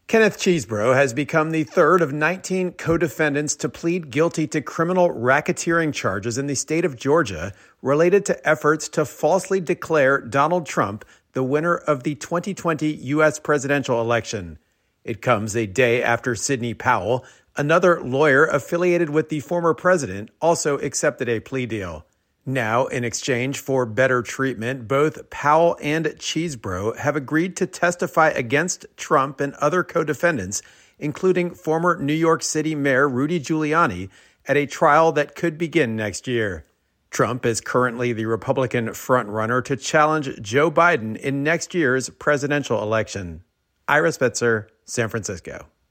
Kenneth Chesebro has become the third of 19 co-defendants to plead guilty to criminal racketeering charges in the state of Georgia related to efforts to falsely declare Donald Trump the winner of the 2020 U.S. presidential election. It comes a day after Sidney Powell, another lawyer affiliated with the former president, also accepted a plea deal. Now, in exchange for better treatment, both Powell and Chesebro have agreed to testify against Trump and other co-defendants, including former New York City Mayor Rudy Giuliani, at a trial that could begin next year. Trump is currently the Republican frontrunner to challenge Joe Biden in next year's presidential election. Ira Spitzer, San Francisco.